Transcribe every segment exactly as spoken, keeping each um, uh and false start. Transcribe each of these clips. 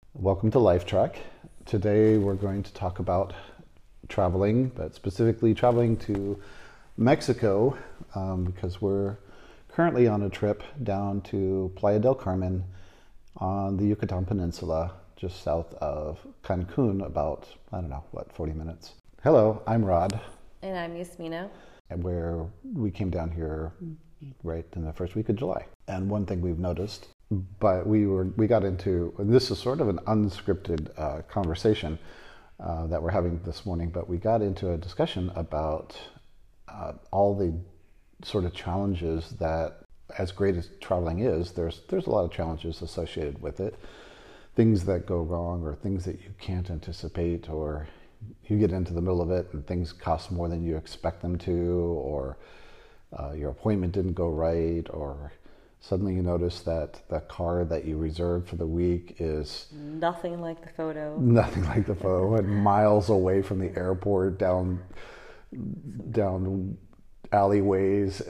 Welcome to Life Track. Today we're going to talk about traveling, but specifically traveling to Mexico um, because we're currently on a trip down to Playa del Carmen on the Yucatan Peninsula, just south of Cancun, about, I don't know, what, forty minutes. Hello, I'm Rod. And I'm Yasmina. Where we came down here right in the first week of July. And one thing we've noticed, but we were we got into, and this is sort of an unscripted uh, conversation uh, that we're having this morning, but we got into a discussion about uh, all the sort of challenges that, as great as traveling is, there's there's a lot of challenges associated with it. Things that go wrong, or things that you can't anticipate, or you get into the middle of it and things cost more than you expect them to, or uh, your appointment didn't go right, or suddenly you notice that the car that you reserved for the week is nothing like the photo. Nothing like the photo, and miles away from the airport, down down alleyways,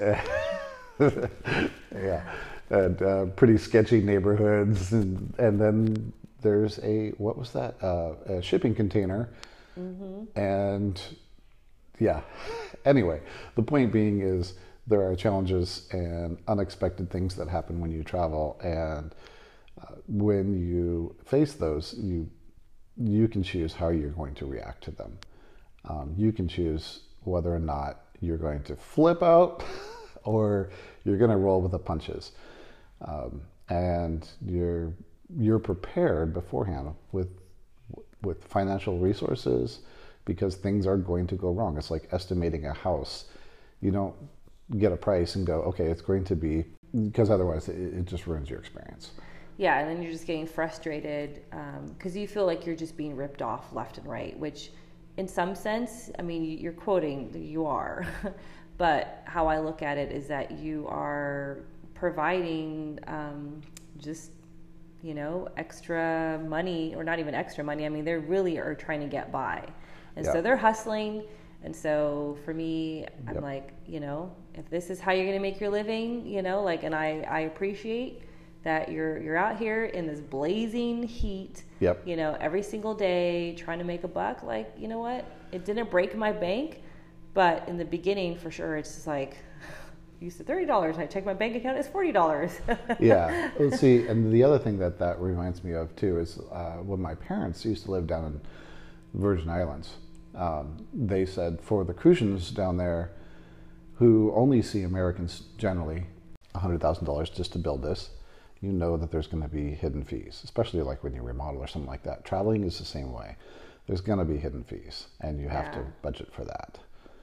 yeah, and uh, pretty sketchy neighborhoods, and and then there's a what was that uh, a shipping container, mm-hmm. and yeah. Anyway, the point being is, there are challenges and unexpected things that happen when you travel, and uh, when you face those, you you can choose how you're going to react to them. Um, you can choose whether or not you're going to flip out or you're going to roll with the punches, um, and you're you're prepared beforehand with with financial resources, because things are going to go wrong. It's like estimating a house. You don't get a price and go, okay, it's going to be, because otherwise it, it just ruins your experience. Yeah, and then you're just getting frustrated because um, you feel like you're just being ripped off left and right, which in some sense, I mean, you're quoting, you are, but how I look at it is that you are providing um, just, you know, extra money, or not even extra money. I mean, they really are trying to get by. And yeah. so they're hustling. And so for me, I'm yep. like, you know, if this is how you're going to make your living, you know, like, and I, I appreciate that you're, you're out here in this blazing heat, yep. you know, every single day trying to make a buck. Like, you know what? It didn't break my bank, but in the beginning, for sure, it's just like, you said thirty dollars. I check my bank account, it's forty dollars. Yeah. Well, see, and the other thing that that reminds me of too is uh, when my parents used to live down in Virgin Islands. Um, they said for the Crucians down there, who only see Americans generally one hundred thousand dollars just to build this, you know that there's going to be hidden fees, especially like when you remodel or something like that. Traveling is the same way. There's going to be hidden fees, and you have yeah. to budget for that.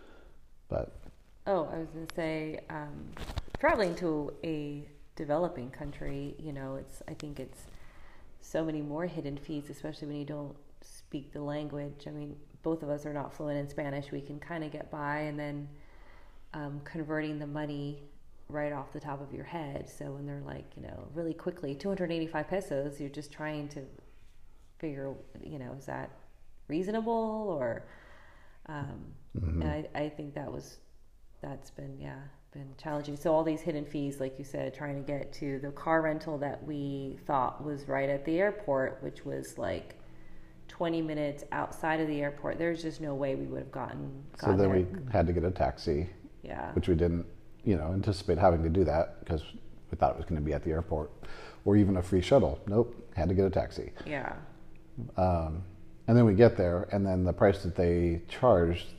But oh, I was going to say, um, traveling to a developing country, you know, it's I think it's so many more hidden fees, especially when you don't speak the language. I mean, both of us are not fluent in Spanish. We can kind of get by, and then um, converting the money right off the top of your head. So when they're like, you know, really quickly, two hundred eighty-five pesos, you're just trying to figure, you know, is that reasonable? Or, um, mm-hmm. and I, I think that was, that's been, yeah, been challenging. So all these hidden fees, like you said, trying to get to the car rental that we thought was right at the airport, which was like twenty minutes outside of the airport. There's just no way we would have gotten, gotten so then there. we had to get a taxi, yeah, which we didn't, you know, anticipate having to do that because we thought it was going to be at the airport, or even a free shuttle. Nope, had to get a taxi. Yeah. Um, and then we get there, and then the price that they charged,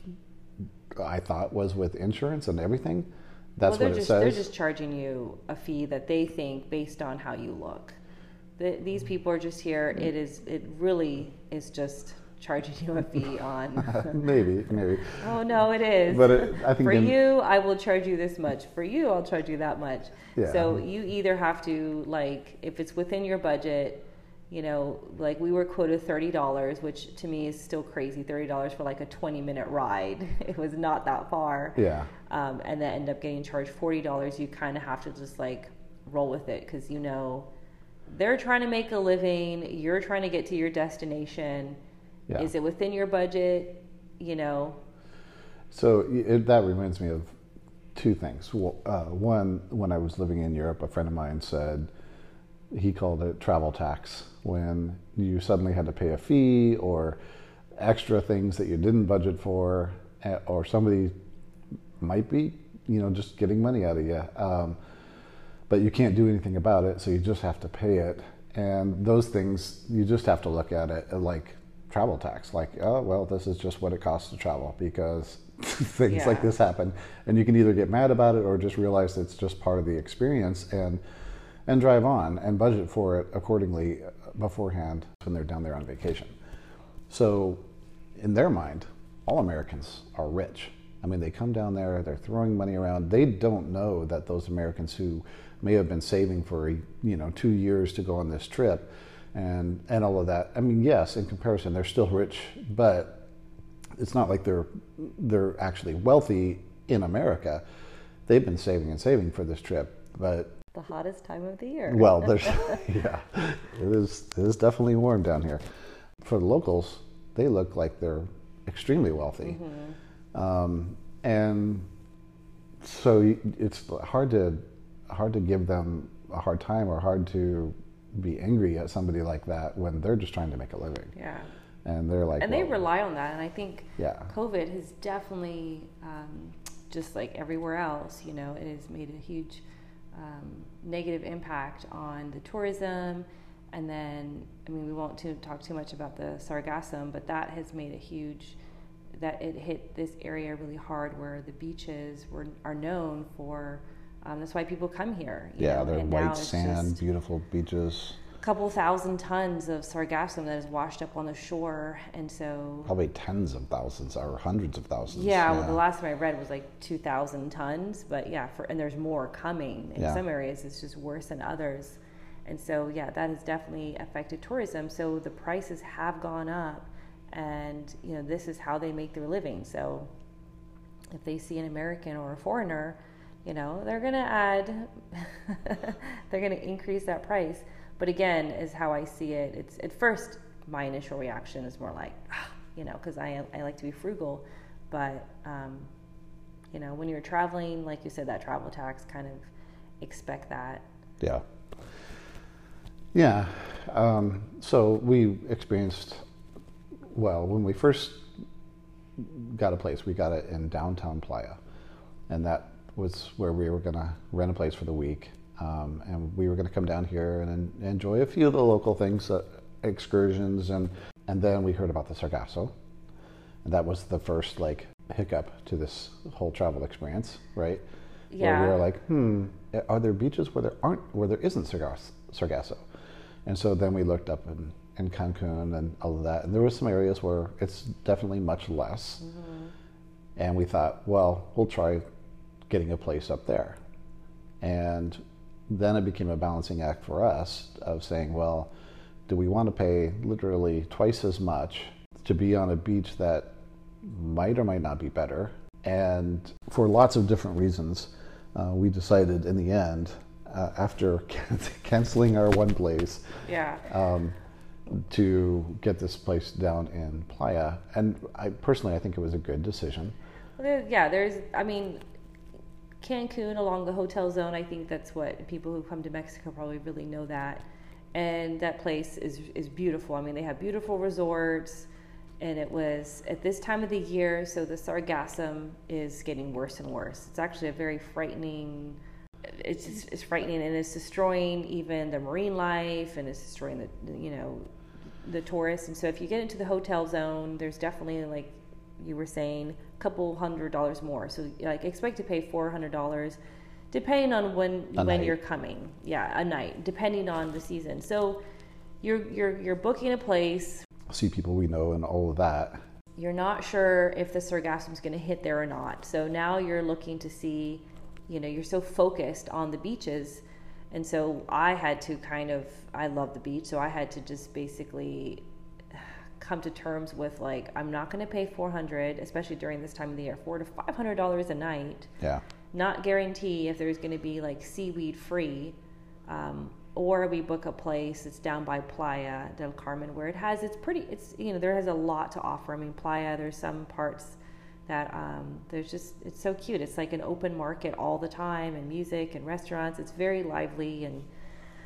I thought, was with insurance and everything. That's well, what it just, says. They're just charging you a fee that they think based on how you look. The, these people are just here. It is. It really is just charging you a fee on. maybe, maybe. Oh no, it is. But it, I think for in, you, I will charge you this much. For you, I'll charge you that much. Yeah. So you either have to, like, if it's within your budget, you know, like we were quoted thirty dollars, which to me is still crazy. Thirty dollars for like a twenty minute ride. It was not that far. Yeah. Um, and then end up getting charged forty dollars. You kind of have to just like roll with it, because you know they're trying to make a living. You're trying to get to your destination. Yeah. Is it within your budget? You know. So it, that reminds me of two things. Uh, one, when I was living in Europe, a friend of mine said he called it travel tax when you suddenly had to pay a fee or extra things that you didn't budget for, eh, or somebody might be, you know, just getting money out of you. Um, but you can't do anything about it, so you just have to pay it. And those things, you just have to look at it like travel tax. Like, oh, well, this is just what it costs to travel, because things Yeah. like this happen. And you can either get mad about it or just realize it's just part of the experience and and drive on and budget for it accordingly beforehand when they're down there on vacation. So in their mind, all Americans are rich. I mean, they come down there, they're throwing money around. They don't know that those Americans who may have been saving for, you know, two years to go on this trip and, and all of that. I mean, yes, in comparison, they're still rich, but it's not like they're, they're actually wealthy in America. They've been saving and saving for this trip, but The hottest time of the year. well, there's, yeah, it is, it is definitely warm down here. For the locals, they look like they're extremely wealthy. Mm-hmm. Um, and so it's hard to, hard to give them a hard time or hard to be angry at somebody like that when they're just trying to make a living. Yeah. And they're like, and well, they rely on that. And I think yeah. COVID has definitely, um, just like everywhere else, you know, it has made a huge um, negative impact on the tourism. And then, I mean, we won't to talk too much about the Sargassum, but that has made a huge, that it hit this area really hard, where the beaches were are known for, um, that's why people come here. You yeah, know? they're And now white it's sand, just beautiful beaches. a couple thousand tons of Sargassum that is washed up on the shore. And so Probably tens of thousands or hundreds of thousands. Yeah, well, the last time I read was like two thousand tons, but yeah, for, and there's more coming. In Yeah. some areas, it's just worse than others. And so, yeah, that has definitely affected tourism. So the prices have gone up, and, you know, this is how they make their living. So if they see an American or a foreigner, you know, they're going to add, they're going to increase that price. But again, is how I see it. It's at first, my initial reaction is more like, ah, you know, because I, I like to be frugal. But, um, you know, when you're traveling, like you said, that travel tax, kind of expect that. Yeah. Yeah. Um, so we experienced, well, when we first got a place, we got it in downtown Playa. And that was where we were going to rent a place for the week. Um, and we were going to come down here and en- enjoy a few of the local things, uh, excursions. And, and then we heard about the Sargasso. And that was the first, like, hiccup to this whole travel experience, right? Yeah. Where we were like, hmm, are there beaches where there aren't, where there isn't Sargasso? Sargasso? And so then we looked up in, in Cancun and all of that. And there were some areas where it's definitely much less. Mm-hmm. And we thought, well, we'll try getting a place up there. And then it became a balancing act for us of saying, well, do we want to pay literally twice as much to be on a beach that might or might not be better? And for lots of different reasons, uh, we decided in the end, uh, after canceling our one place, Yeah. um, to get this place down in Playa. And I personally, I think it was a good decision. Well, there, yeah, there's, I mean, Cancun along the hotel zone, I think that's what people who come to Mexico probably really know that. And that place is is beautiful. I mean, they have beautiful resorts, and it was at this time of the year, so the Sargassum is getting worse and worse. It's actually a very frightening, it's just, it's frightening, and it's destroying even the marine life, and it's destroying the, you know, the tourists. And so if you get into the hotel zone, there's definitely, like you were saying, a couple hundred dollars more. So like expect to pay four hundred dollars depending on when A when night. you're coming. Yeah, a night, depending on the season. So you're you're you're booking a place. See people we know and all of that. You're not sure if the Sargassum's going to hit there or not. So now you're looking to see, you know, you're so focused on the beaches. And so I had to kind of, I love the beach, so I had to just basically come to terms with, like, I'm not going to pay four hundred dollars, especially during this time of the year, four to five hundred dollars a night. Yeah. Not guarantee if there's going to be like seaweed free, um, or we book a place that's down by Playa del Carmen, where it has, it's pretty, it's, you know, there has a lot to offer. I mean, Playa, there's some parts that um, there's just, it's so cute. It's like an open market all the time, and music and restaurants. It's very lively, and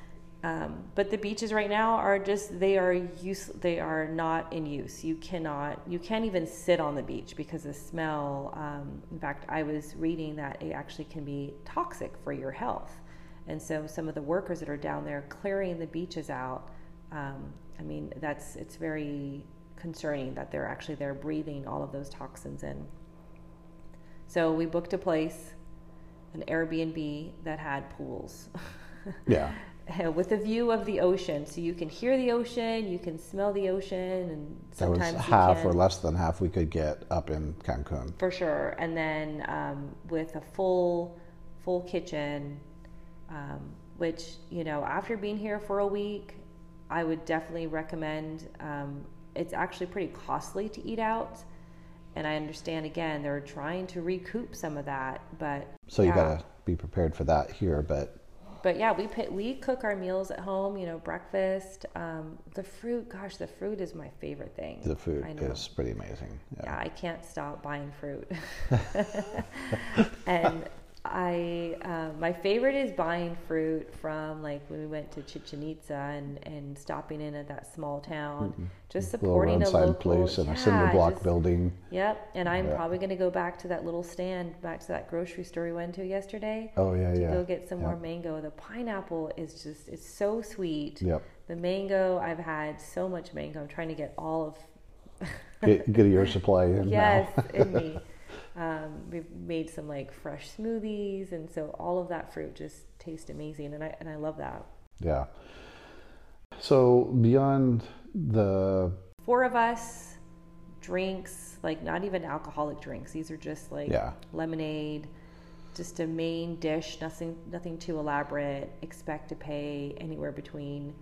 Um, but the beaches right now are just, they are use, they are not in use. You cannot, you can't even sit on the beach because the smell, um, in fact, I was reading that it actually can be toxic for your health. And so some of the workers that are down there clearing the beaches out, um, I mean, that's, it's very concerning that they're actually there breathing all of those toxins in. So we booked a place, an Airbnb that had pools. Yeah. With a view of the ocean, so you can hear the ocean, you can smell the ocean, and sometimes that was you half can, or less than half we could get up in Cancun. for sure. And then um, with a full, full kitchen, um, which, you know, after being here for a week, I would definitely recommend. Um, it's actually pretty costly to eat out, and I understand again they're trying to recoup some of that, but so yeah. you gotta be prepared for that here, but. But yeah, we pay, we cook our meals at home, you know, breakfast. Um, the fruit, gosh, the fruit is my favorite thing. The fruit is pretty amazing. Yeah. yeah, I can't stop buying fruit. And I, uh, my favorite is buying fruit from, like, when we went to Chichen Itza and, and stopping in at that small town, mm-hmm. just supporting a, little a local place and yeah, a cinder block just, building. Yep, and I'm yeah. probably going to go back to that little stand, back to that grocery store we went to yesterday. Oh yeah, to yeah. go get some yep. more mango. The pineapple is just, it's so sweet. Yep. The mango, I've had so much mango. I'm trying to get all of get, get your supply in yes, now. in me. Um, we've made some like fresh smoothies, and so all of that fruit just tastes amazing, and I and I love that. Yeah. So beyond the four of us, drinks, like not even alcoholic drinks. These are just like yeah. lemonade, just a main dish, nothing nothing too elaborate. Expect to pay anywhere between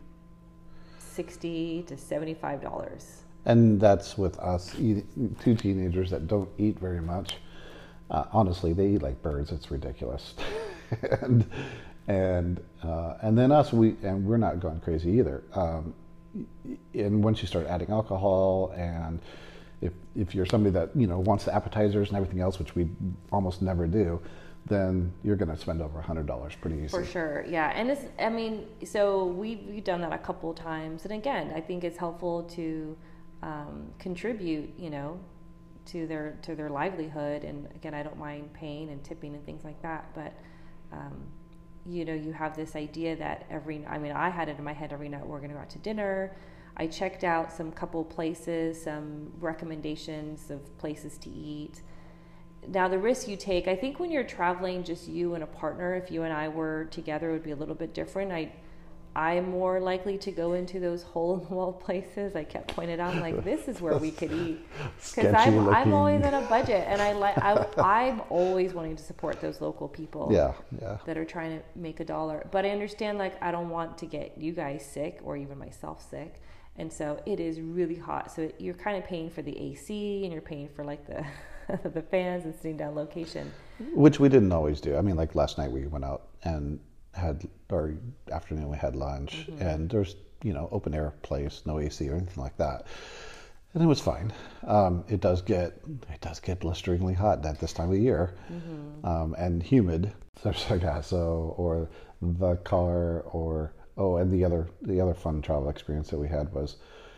sixty to seventy-five dollars. And that's with us, eat, two teenagers that don't eat very much. Uh, honestly, they eat like birds. It's ridiculous. and and uh, and then us, we and we're not going crazy either. Um, and once you start adding alcohol, and if if you're somebody that you know wants the appetizers and everything else, which we almost never do, then you're going to spend over a hundred dollars pretty easy. For sure, yeah. And it's, I mean, so we've, we've done that a couple of times, and again, I think it's helpful to um, contribute, you know, to their to their livelihood. And again, I don't mind paying and tipping and things like that, but um, you know, you have this idea that every, I mean, I had it in my head every night we're going to go out to dinner. I checked out some couple places, some recommendations of places to eat. Now, the risk you take, I think when you're traveling, just you and a partner, if you and I were together, it would be a little bit different. I, I'm more likely to go into those hole-in-the-wall places. I kept pointing out, like, this is where we could eat. Because I'm, I'm always on a budget, and I like, I'm always wanting to support those local people yeah, yeah. that are trying to make a dollar. But I understand, like, I don't want to get you guys sick or even myself sick. And so it is really hot. So you're kind of paying for the A C, and you're paying for, like, the... the fans and sitting down location, which we didn't always do. I mean, like last night we went out and had, or afternoon we had lunch, mm-hmm. and there's you know open air place, no A C or anything like that, and it was fine. Um, it does get it does get blisteringly hot at this time of year, mm-hmm. um, and humid. So Sargasso or the car or oh, and the other the other fun travel experience that we had was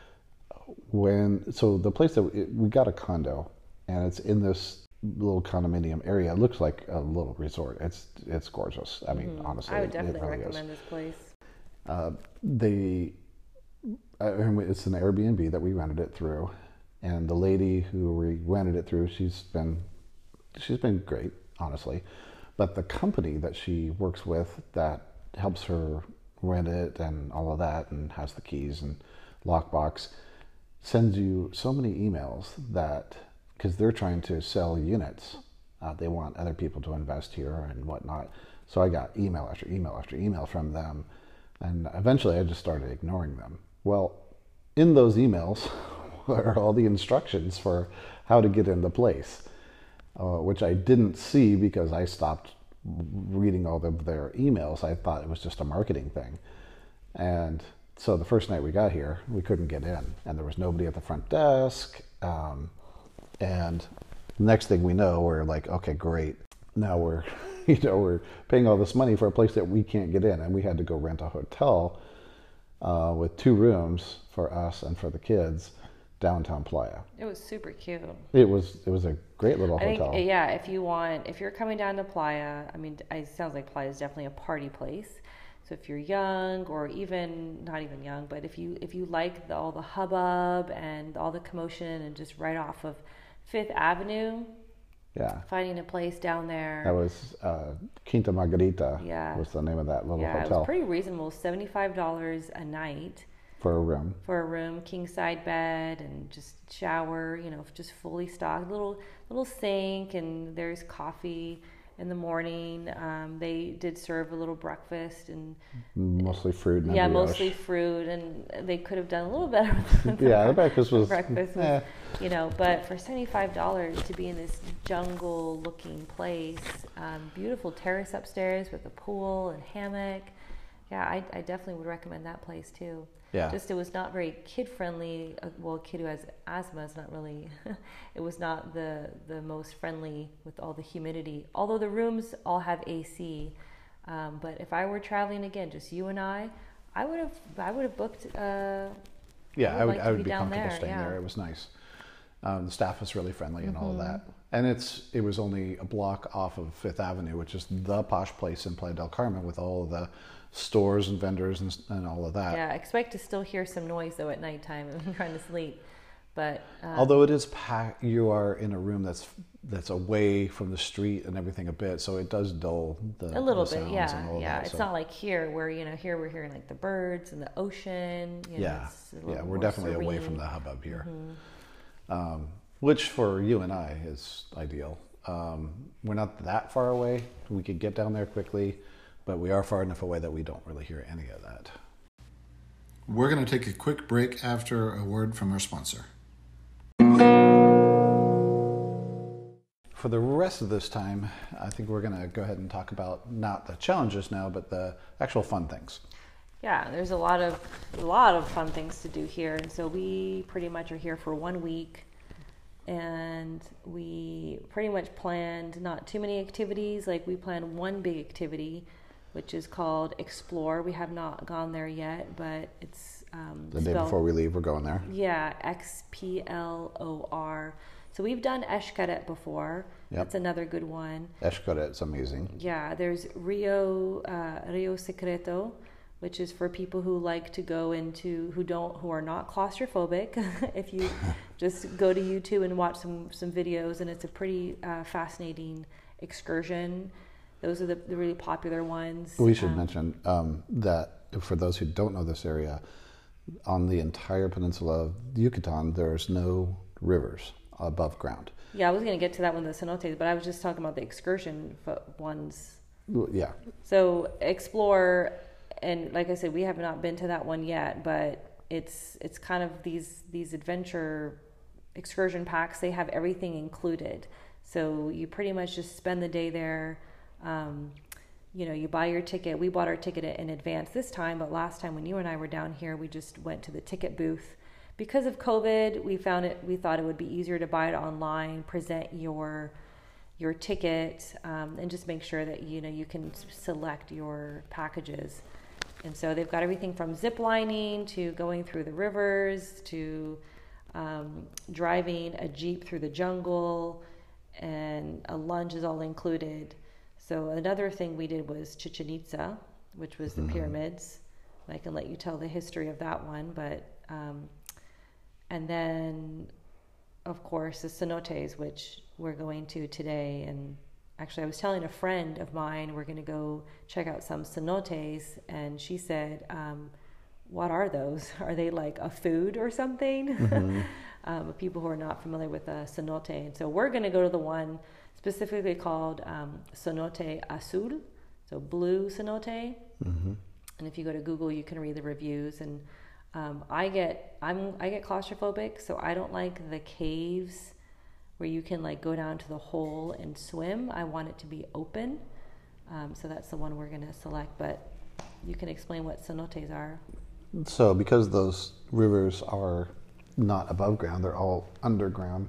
when so the place that we, we got a condo. And it's in this little condominium area. It looks like a little resort. It's it's gorgeous. I mean, mm-hmm. honestly, I would definitely it really recommend is. this place. Uh, they, I mean, it's an Airbnb that we rented it through, and the lady who we rented it through, she's been, she's been great, honestly. But the company that she works with that helps her rent it and all of that, and has the keys and lockbox, sends you so many emails that. Because they're trying to sell units. Uh, they want other people to invest here and whatnot. So I got email after email after email from them. And eventually I just started ignoring them. Well, in those emails were all the instructions for how to get in the place, uh, which I didn't see because I stopped reading all of their emails. I thought it was just a marketing thing. And so the first night we got here, we couldn't get in. And there was nobody at the front desk. Um, And next thing we know, we're like, okay, great. Now we're, you know, we're paying all this money for a place that we can't get in, and we had to go rent a hotel uh, with two rooms for us and for the kids, downtown Playa. It was super cute. It was it was a great little I hotel. think, yeah, if you want, if you're coming down to Playa, I mean, it sounds like Playa is definitely a party place. So if you're young, or even not even young, but if you if you like the, all the hubbub and all the commotion, and just right off of Fifth Avenue, yeah, finding a place down there. That was uh, Quinta Margarita. Yeah, was the name of that little yeah, hotel. Yeah, it was pretty reasonable, seventy-five dollars a night. For a room. For a room, king side bed, and just shower, you know, just fully stocked. Little little sink, and there's coffee in the morning. Um, they did serve a little breakfast, and mostly fruit. And yeah, brioche. mostly fruit, and they could have done a little better. With the yeah, the breakfast was. breakfast was, eh. you know, but for seventy-five dollars to be in this jungle-looking place, um, beautiful terrace upstairs with a pool and hammock. Yeah, I, I definitely would recommend that place too. Yeah. Just it was not very kid friendly. Uh, well, a kid who has asthma is not really. It was not the the most friendly with all the humidity. Although the rooms all have A C, um, but if I were traveling again, just you and I, I would have I would have booked. Uh, yeah, I would. I would, like I would be, be comfortable there, staying yeah. there. It was nice. Um, the staff was really friendly and mm-hmm. all of that. And it's it was only a block off of Fifth Avenue, which is the posh place in Playa del Carmen, with all of the stores and vendors and, and all of that. Yeah, expect to still hear some noise though at nighttime if I'm trying to sleep. But um, although it is packed, you are in a room that's that's away from the street and everything a bit, so it does dull the a little the bit, sounds yeah, and all yeah. that, It's so. not like here where you know here we're hearing like the birds and the ocean. You know, yeah, it's a little yeah, we're more definitely serene. away from the hubbub here, mm-hmm. um, which for you and I is ideal. Um, we're not that far away; we could get down there quickly, but we are far enough away that we don't really hear any of that. We're going to take a quick break after a word from our sponsor. For the rest of this time, I think we're going to go ahead and talk about not the challenges now, but the actual fun things. Yeah, there's a lot of a lot of fun things to do here, and so we pretty much are here for one week, and we pretty much planned not too many activities. Like we planned one big activity, which is called Explore. We have not gone there yet, but it's um, the day spelled, before we leave, we're going there. Yeah, X P L O R. So we've done Xcaret before. Yep. That's another good one. Xcaret's amazing. Yeah, there's Rio uh, Rio Secreto, which is for people who like to go into who don't who are not claustrophobic. If you just go to YouTube and watch some some videos, and it's a pretty uh, fascinating excursion. Those are the, the really popular ones. We should um, mention um, that for those who don't know this area, on the entire peninsula of Yucatan, there's no rivers above ground. Yeah, I was going to get to that one, the cenotes, but I was just talking about the excursion ones. Yeah. So Explore, and like I said, we have not been to that one yet, but it's it's kind of these these adventure excursion packs. They have everything included. So you pretty much just spend the day there. Um, you know, you buy your ticket. We bought our ticket in advance this time, but last time when you and I were down here, we just went to the ticket booth. Because of COVID, we found it. We thought it would be easier to buy it online, present your your ticket, um, and just make sure that you know you can select your packages. And so they've got everything from zip lining to going through the rivers to um, driving a Jeep through the jungle, and a lunch is all included. So another thing we did was Chichen Itza, which was the mm-hmm. pyramids. I can let you tell the history of that one, but um, and then of course the cenotes, which we're going to today. And actually I was telling a friend of mine we're going to go check out some cenotes, and she said, um, what are those? Are they like a food or something? Mm-hmm. um, people who are not familiar with a cenote. And so we're going to go to the one specifically called um, Cenote Azul, so blue cenote. Mm-hmm. And if you go to Google, you can read the reviews. And um, I get I'm I get claustrophobic, so I don't like the caves where you can like go down to the hole and swim. I want it to be open. Um, so that's the one we're going to select. But you can explain what cenotes are. So because those rivers are not above ground, they're all underground.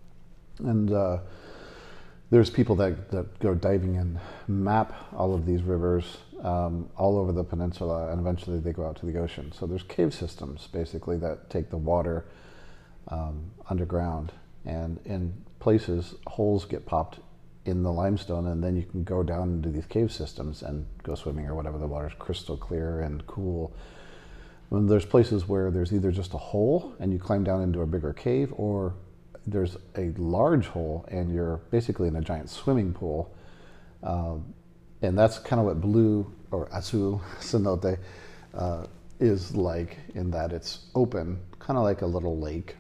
And uh, there's people that, that go diving and map all of these rivers um, all over the peninsula, and eventually they go out to the ocean. So there's cave systems basically that take the water um, underground, and in places holes get popped in the limestone, and then you can go down into these cave systems and go swimming or whatever. The water's crystal clear and cool. When there's places where there's either just a hole and you climb down into a bigger cave, or there's a large hole and you're basically in a giant swimming pool. Um, and that's kind of what blue or azul cenote uh, is like, in that it's open, kind of like a little lake,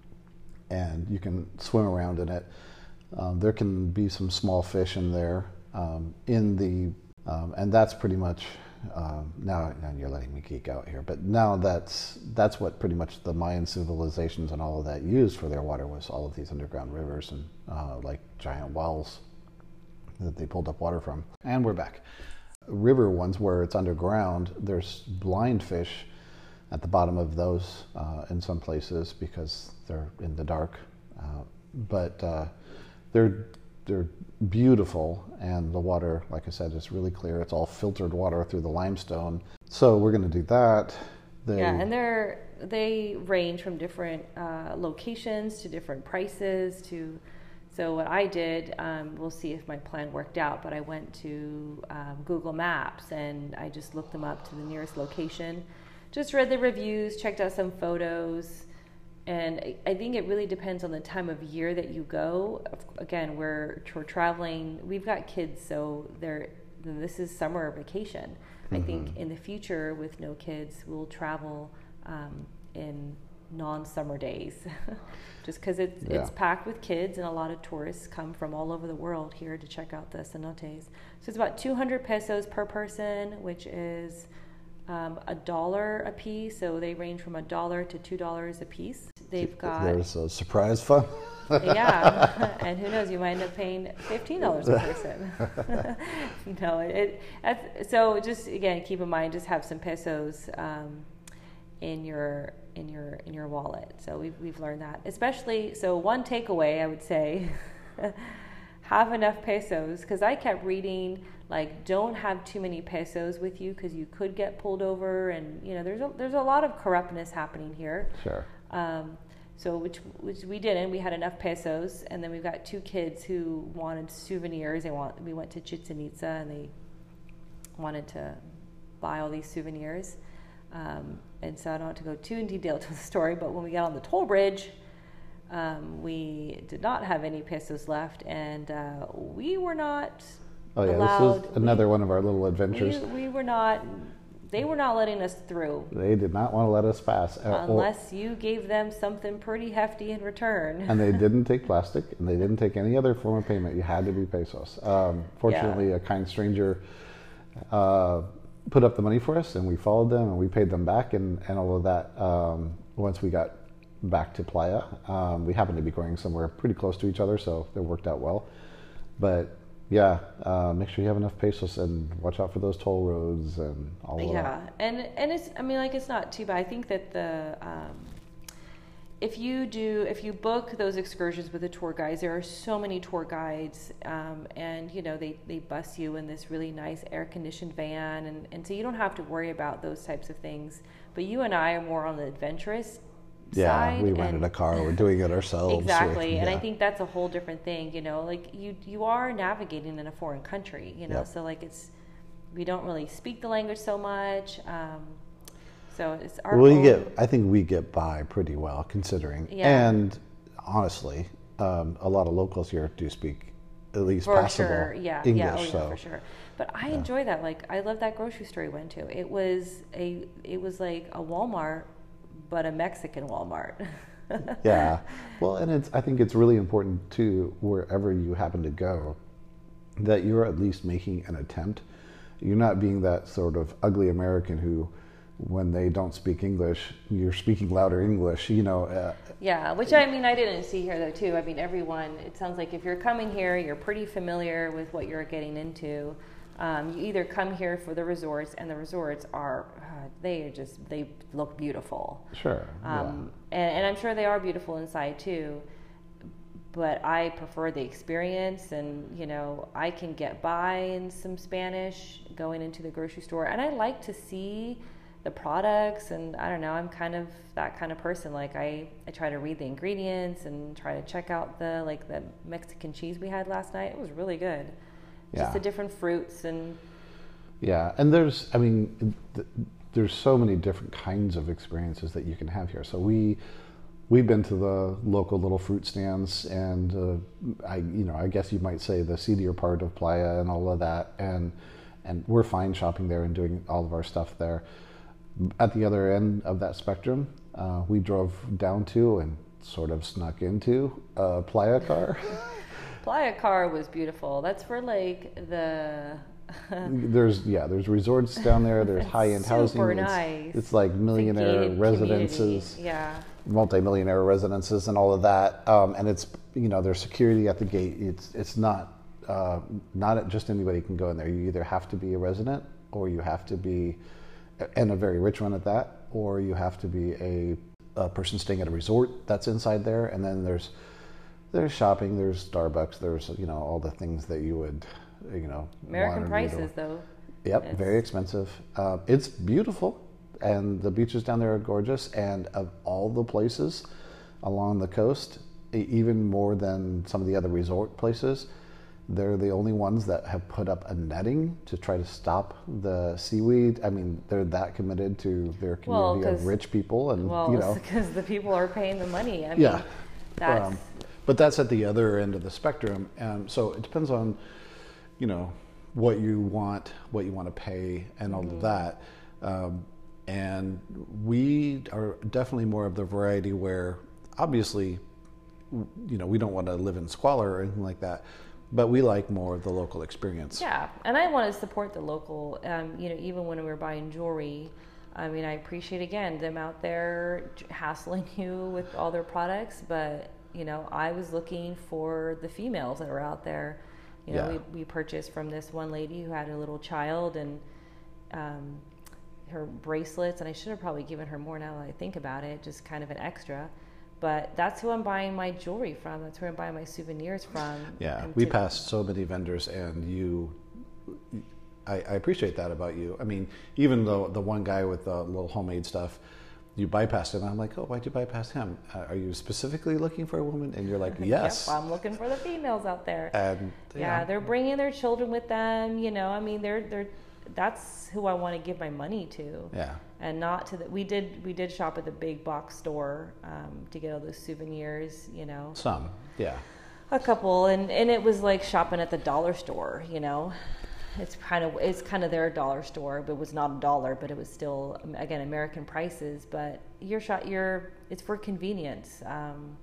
and you can swim around in it. Um, there can be some small fish in there, um, in the, um, and that's pretty much, um, now, now you're letting me geek out here, but now that's, that's what pretty much the Mayan civilizations and all of that used for their water, was all of these underground rivers and uh, like giant wells that they pulled up water from. And we're back. River ones where it's underground, there's blind fish at the bottom of those uh, in some places because they're in the dark, uh, but uh, They're they're beautiful, and the water, like I said, is really clear. It's all filtered water through the limestone. So we're going to do that. They, yeah, and they're they range from different uh, locations to different prices. To so what I did, um, we'll see if my plan worked out. But I went to um, Google Maps and I just looked them up to the nearest location. Just read the reviews, checked out some photos. And I think it really depends on the time of year that you go. Again, we're, we're traveling. We've got kids, so they're, this is summer vacation. Mm-hmm. I think in the future, with no kids, we'll travel um, in non-summer days, just because it's yeah. it's packed with kids, and a lot of tourists come from all over the world here to check out the cenotes. So it's about two hundred pesos per person, which is Um, a dollar a piece, so they range from a dollar to two dollars a piece. They've got there's a surprise fund. Yeah, and who knows, you might end up paying fifteen dollars a person. no, it, it so just again keep in mind, just have some pesos um, in your in your in your wallet. So we've we've learned that, especially. So one takeaway I would say. Have enough pesos, because I kept reading like don't have too many pesos with you because you could get pulled over, and you know there's a, there's a lot of corruptness happening here. Sure. Um, so which which we didn't. We had enough pesos, and then we've got two kids who wanted souvenirs. They want we went to Chichen Itza and they wanted to buy all these souvenirs. Um, and so I don't have to go too in detail to the story, but when we got on the toll bridge, Um, we did not have any pesos left, and uh, we were not oh, yeah, allowed. This is another we, one of our little adventures. We, we were not. They were not letting us through. They did not want to let us pass, uh, unless or, you gave them something pretty hefty in return. And they didn't take plastic, and they didn't take any other form of payment. You had to be pesos. Um, fortunately, yeah. a kind stranger uh, put up the money for us, and we followed them, and we paid them back, and, and all of that. Um, once we got back to Playa. Um, we happened to be going somewhere pretty close to each other, so it worked out well. But yeah, uh, make sure you have enough pesos, and watch out for those toll roads and all of yeah. that. Yeah, and and it's I mean like it's not too bad. I think that the um, if you do if you book those excursions with the tour guides, there are so many tour guides, um, and you know they they bus you in this really nice air conditioned van, and and so you don't have to worry about those types of things. But you and I are more on the adventurous. Yeah, we rented a car. We're doing it ourselves. Exactly, yeah. and I think that's a whole different thing. You know, like you you are navigating in a foreign country. You know, yep. so like it's we don't really speak the language so much. Um, so it's our. We own, get. I think we get by pretty well considering. Yeah. And honestly, um, a lot of locals here do speak at least for passable sure. Yeah, English. yeah, oh, yeah, so. for sure. But I yeah. enjoy that. Like I love that grocery store we went to. It was a it was like a Walmart, but a Mexican Walmart. Yeah, well, and it's I think it's really important too, wherever you happen to go, that you're at least making an attempt. You're not being that sort of ugly American who, when they don't speak English, you're speaking louder English, you know. Uh, yeah, which I mean, I didn't see here though too. I mean, everyone, it sounds like if you're coming here, you're pretty familiar with what you're getting into. Um, you either come here for the resorts, and the resorts are, uh, they are just, they look beautiful. Sure. Um, yeah. and, and I'm sure they are beautiful inside too. but I prefer the experience, and you know, I can get by in some Spanish going into the grocery store, and I like to see the products, and I don't know, I'm kind of that kind of person. Like I, I try to read the ingredients and try to check out the like the Mexican cheese we had last night. It was really good. Yeah. Just the different fruits and yeah, and there's I mean th- there's so many different kinds of experiences that you can have here. So we we've been to the local little fruit stands, and uh, I you know I guess you might say the seedier part of Playa and all of that, and and we're fine shopping there and doing all of our stuff there. At the other end of that spectrum, uh, we drove down to and sort of snuck into uh, Playa Car. Playa Car was beautiful. That's for like the. there's yeah, there's resorts down there. There's high-end housing. Super It's, nice. it's like millionaire Gated residences, community. Yeah. multi-millionaire residences, and all of that. Um, and it's you know there's security at the gate. It's it's not uh, not just anybody can go in there. You either have to be a resident, or you have to be, and a very rich one at that, or you have to be a, a person staying at a resort that's inside there. And then there's there's shopping, there's Starbucks, there's you know all the things that you would you know American want prices to, though. Yep, It's, very expensive. Uh, it's beautiful, and the beaches down there are gorgeous. And of all the places along the coast, e- even more than some of the other resort places, they're the only ones that have put up a netting to try to stop the seaweed. I mean, they're that committed to their community Well, of rich people, and well, you know, because the people are paying the money. I mean, yeah. that's Um, but that's at the other end of the spectrum. Um, so it depends on, you know, what you want, what you want to pay, and all Mm-hmm. of that. Um, and we are definitely more of the variety where, obviously, w- you know, we don't want to live in squalor or anything like that, but we like more of the local experience. Yeah, and I want to support the local. Um, you know, even when we were buying jewelry, I mean, I appreciate again them out there j- hassling you with all their products, but you know, I was looking for the females that were out there. You know, Yeah. we we purchased from this one lady who had a little child, and um, her bracelets, and I should have probably given her more now that I think about it, just kind of an extra. But that's who I'm buying my jewelry from. That's where I'm buying my souvenirs from. Yeah, And we to- passed so many vendors, and you, I, I appreciate that about you. I mean, even though the one guy with the little homemade stuff, you bypassed him. I'm like, oh, why'd you bypass him? Uh, are you specifically looking for a woman? And you're like, yes. Yep, I'm looking for the females out there. And yeah, yeah, they're bringing their children with them. You know, I mean, they're they're. That's who I want to give my money to. yeah, And not to the. We did we did shop at the big box store um, to get all those souvenirs. You know, some, yeah, a couple, and and it was like shopping at the dollar store. You know, it's kind of it's kind of their dollar store, but it was not a dollar, but it was still again American prices. But you're shot. You're it's for convenience. Um,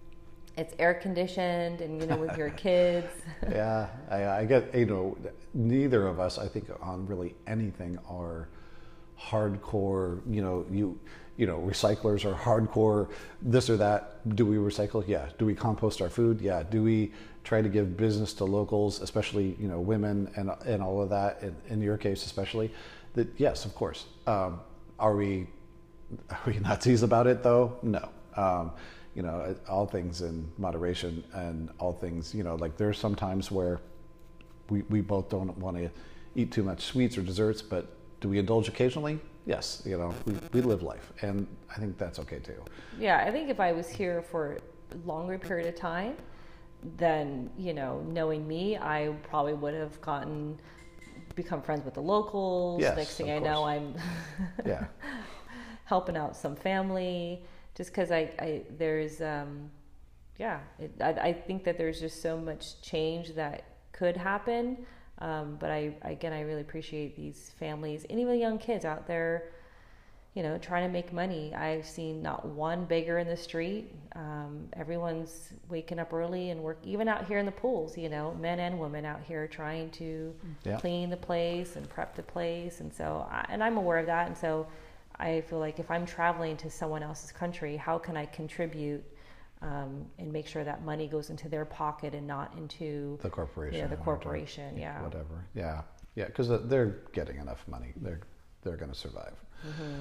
It's air conditioned, and you know, with your kids. yeah. I, I get, you know, neither of us, I think, on really anything are hardcore. You know, you, you know, recyclers are hardcore. This or that. Do we recycle? Yeah. Do we compost our food? Yeah. Do we try to give business to locals, especially you know women and and all of that? In, in your case, especially, that yes, of course. Um, are we are we Nazis about it though? No. Um, you know, all things in moderation, and all things, you know, like there's some times where we, we both don't want to eat too much sweets or desserts, but do we indulge occasionally? Yes, you know, we, we live life, and I think that's okay too. Yeah, I think if I was here for a longer period of time, then, you know, knowing me, I probably would have gotten, become friends with the locals. Yes, Next thing of I know, course. I'm Yeah, helping out some family. Just because I, I, there's, um, yeah, it, I, I think that there's just so much change that could happen. Um, but I, again, I really appreciate these families and even young kids out there, you know, trying to make money. I've seen not one beggar in the street. Um, everyone's waking up early and work, even out here in the pools, you know, men and women out here trying to Yeah. clean the place and prep the place. And so, I, and I'm aware of that. And so, I feel like if I'm traveling to someone else's country, how can I contribute um, and make sure that money goes into their pocket and not into the corporation. Yeah, the or corporation. to- Yeah. Whatever. Yeah, yeah, because they're getting enough money. They're they're going to survive. Mm-hmm.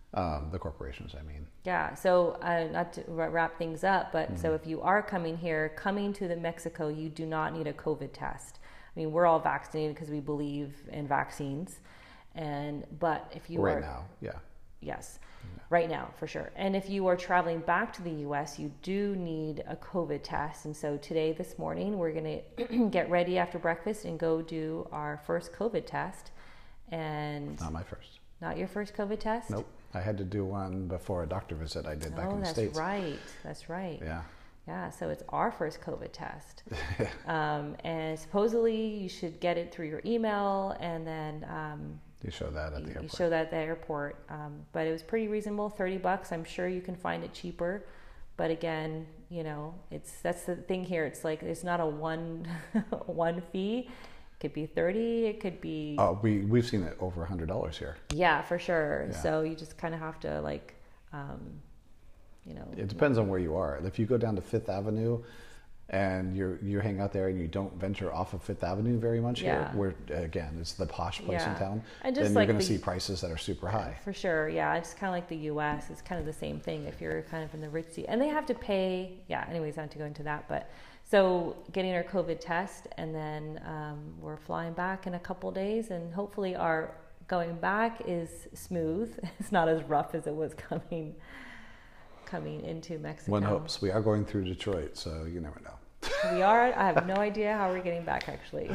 Um, the corporations, I mean. Yeah, so uh, not to wrap things up, but Mm-hmm. so if you are coming here, coming to the Mexico, you do not need a COVID test. I mean, we're all vaccinated because we believe in vaccines, and but if you Right are now, yeah. yes, right now for sure. And if you are traveling back to the U S, you do need a COVID test. And so today, this morning, we're gonna get ready after breakfast and go do our first COVID test. And Not my first. not your first COVID test? Nope. I had to do one before a doctor visit I did back Oh, in the that's States. right. That's right. Yeah. Yeah, so it's our first COVID test. um, and supposedly you should get it through your email, and then um, You show that at the you airport. show that at the airport. Um, but it was pretty reasonable, thirty bucks. I'm sure you can find it cheaper. But again, you know, it's that's the thing here. It's like it's not a one one fee. It could be thirty. It could be Oh, we we've seen it over a hundred dollars here. yeah, for sure. Yeah. So you just kind of have to like, um, you know. It depends on where you are. If you go down to Fifth Avenue and you're you hang out there and you don't venture off of Fifth Avenue very much Yeah. here, where again it's the posh place in Yeah. town, And just then like you're going the- to see prices that are super high. For sure, yeah. It's kind of like the U S. It's kind of the same thing if you're kind of in the ritzy. And they have to pay, yeah, anyways, I don't have to go into that. But so getting our COVID test, and then um, we're flying back in a couple days, and hopefully our going back is smooth. It's not as rough as it was coming coming into Mexico. One hopes. We are going through Detroit, so you never know. We are. I have no idea how we're getting back, actually.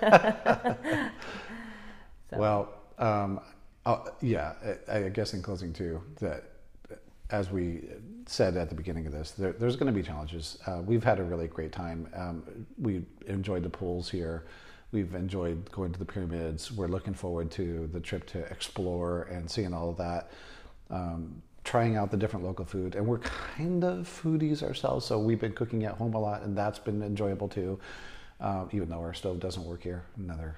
So. Well, um, uh, yeah, I, I guess in closing too, that as we said at the beginning of this, there, there's going to be challenges. Uh, we've had a really great time. Um, we enjoyed the pools here. We've enjoyed going to the pyramids. We're looking forward to the trip to explore and seeing all of that. Um, trying out the different local food, and we're kind of foodies ourselves, so we've been cooking at home a lot, and that's been enjoyable too. Um, even though our stove doesn't work here, another.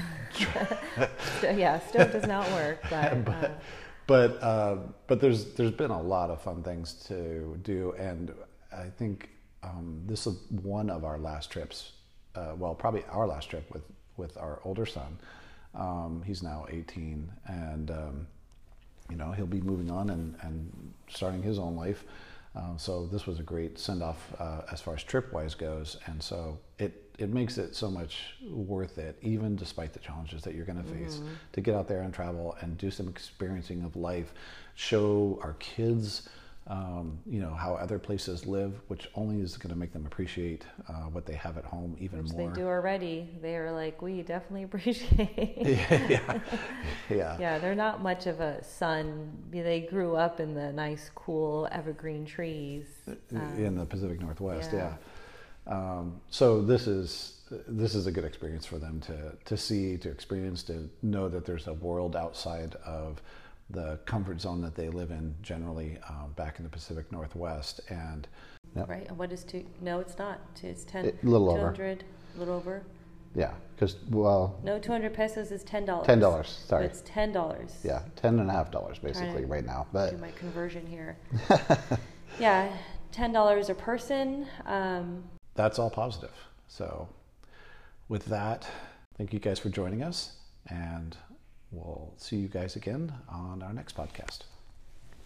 Yeah, stove does not work, but. but Uh, but, uh, but there's there's been a lot of fun things to do, and I think um, this is one of our last trips. Uh, well, probably our last trip with with our older son. Um, he's now eighteen, and um, you know he'll be moving on and, and starting his own life. Um, so this was a great send off uh, as far as trip wise goes, and so it it makes it so much worth it, even despite the challenges that you're going to face, Mm-hmm. to get out there and travel and do some experiencing of life, show our kids, um, you know, how other places live, which only is going to make them appreciate uh, what they have at home even Which more. they do already. They are like, we definitely appreciate. yeah, yeah, yeah. Yeah, they're not much of a sun. They grew up in the nice, cool evergreen trees. Um, in the Pacific Northwest, yeah. yeah. Um, so this is this is a good experience for them to to see, to experience, to know that there's a world outside of the comfort zone that they live in generally um, back in the Pacific Northwest. And yep. Right. And what is two? No, it's not. It's ten. It- little over. two hundred, a little over. yeah, because well, No, two hundred pesos is ten dollars. ten dollars. Sorry, It's ten dollars. yeah, ten and a half dollars basically to right now. But Do my conversion here. Yeah, ten dollars a person. Um, that's all positive. So with that, thank you guys for joining us, and we'll see you guys again on our next podcast.